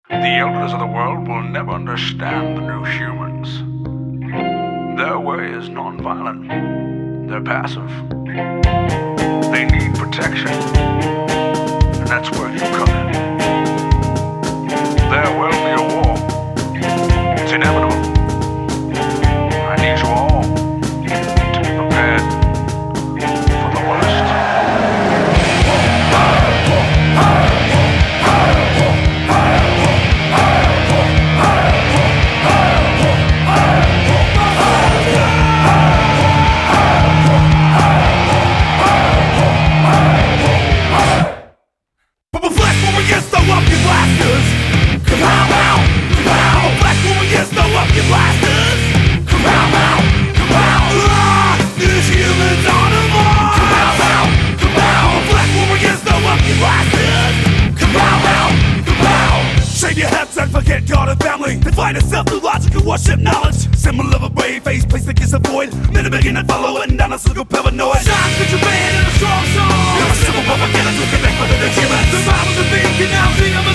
The elders of the world will never understand the new humans. Their way is non-violent. They're passive. They need protection. And that's where you come in. There will be a war. It's inevitable. I need you all to be prepared for the worst. Forget God and family, define itself through logic and worship knowledge. Symbol of a brave face, place that gets avoid. Men are beginning to follow and down a circle paranoid. Shines with your band and a strong song. You're a simple propaganda to connect with the achievements. The Bibles are being now,